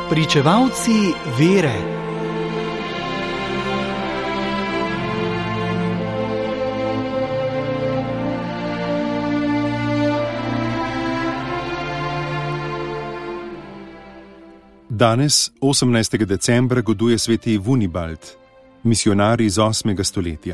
Pričevalci vere. Danes, 18. decembra, goduje sveti Vunibald, misionar iz 8. stoletja.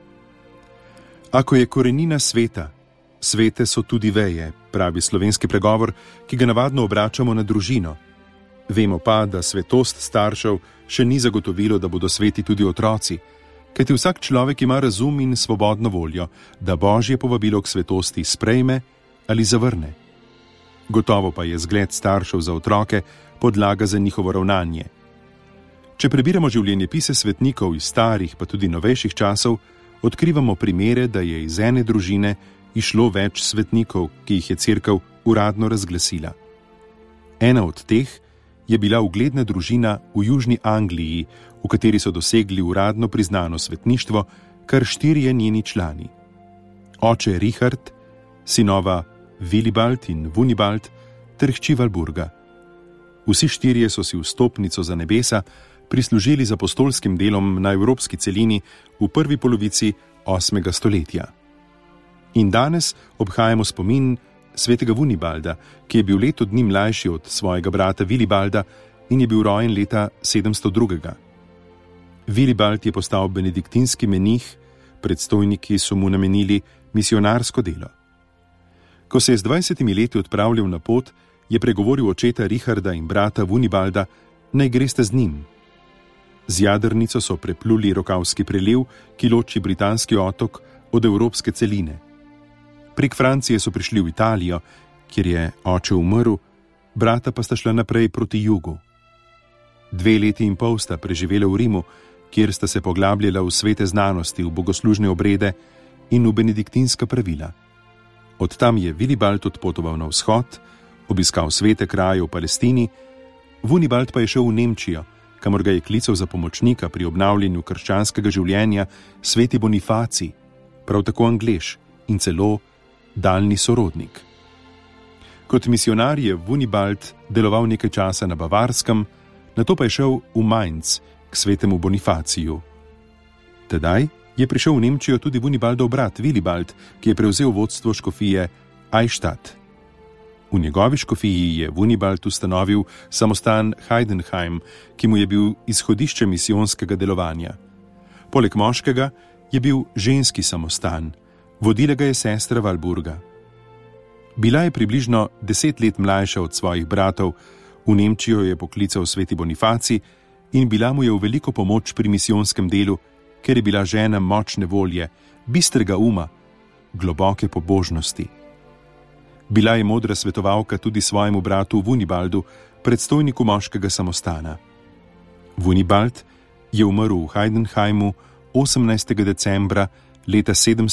Ako je korenina sveta, svete so tudi veje, pravi slovenski pregovor, ki ga navadno obračamo na družino. Vemo pa, da svetost staršev še ni zagotovilo, da bodo sveti tudi otroci, kajti vsak človek ima razum in svobodno voljo, da Božje povabilo k svetosti sprejme ali zavrne. Gotovo pa je zgled staršev za otroke podlaga za njihovo ravnanje. Če prebiramo življenjepise svetnikov iz starih pa tudi novejših časov, odkrivamo primere, da je iz ene družine išlo več svetnikov, ki jih je cerkev uradno razglasila. Ena od teh je bila ugledna družina v Južni Angliji, v kateri so dosegli uradno priznano svetništvo kar 4 njeni člani. Oče Richard, sinova Willibald in Vunibald ter hči Walburga. Vsi 4 so si vstopnico za nebesa prislužili z apostolskim delom na evropski celini v prvi polovici 8. stoletja. In danes obhajamo spomin svetega Vunibalda, ki je bil leto dni mlajši od svojega brata Wilibalda in je bil rojen leta 702. Willibald je postal benediktinski menih, predstojniki so mu namenili misionarsko delo. Ko se je z 20 leti odpravljal na pot, je pregovoril očeta Richarda in brata Vunibalda, naj greste z njim. Z jadrnico so prepluli Rokavski preliv, ki loči britanski otok od evropske celine. Prek Francije so prišli v Italijo, kjer je oče umrl, brata pa sta šla naprej proti jugu. 2 leti in pol sta preživela v Rimu, kjer sta se poglabljala v svete znanosti, v bogoslužne obrede in v benediktinska pravila. Od tam je Willibald odpotoval na vzhod, obiskal svete kraje v Palestini, Vunibald pa je šel v Nemčijo, kamor ga je klical za pomočnika pri obnavljanju krščanskega življenja sveti Bonifacij, prav tako Anglež in celo daljni sorodnik. Kot misionar je Vunibald deloval nekaj časa na Bavarskem, nato pa je šel v Mainz k svetemu Bonifaciju. Tedaj je prišel v Nemčijo tudi Vunibaldov brat Willibald, ki je prevzel vodstvo škofije Eichstätt. V njegovi škofiji je Vunibald ustanovil samostan Heidenheim, ki mu je bil izhodišče misijonskega delovanja. Poleg moškega je bil ženski samostan, vodila ga je sestra Walburga. Bila je približno 10 let mlajša od svojih bratov, v Nemčijo je poklical sveti Bonifacij in bila mu je v veliko pomoč pri misijonskem delu, ker je bila žena močne volje, bistrega uma, globoke pobožnosti. Bila je modra svetovalka tudi svojemu bratu Vunibaldu, predstojniku moškega samostana. Vunibald je umrl v Heidenheimu 18. decembra leta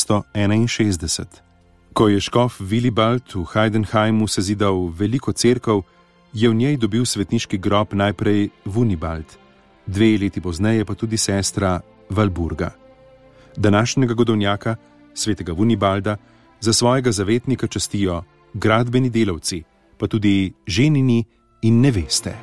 761. Ko je škof Willibald v Heidenheimu sezidal veliko cerkev, je v njej dobil svetniški grob najprej Vunibald, 2 leti pozneje pa tudi sestra Walburga. Današnjega godovnjaka, svetega Vunibalda, za svojega zavetnika častijo gradbeni delavci, pa tudi ženini in neveste.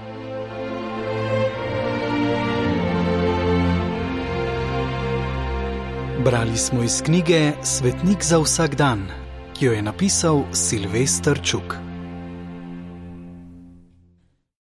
Brali smo iz knjige Svetnik za vsak dan, ki jo je napisal Silvester Čuk.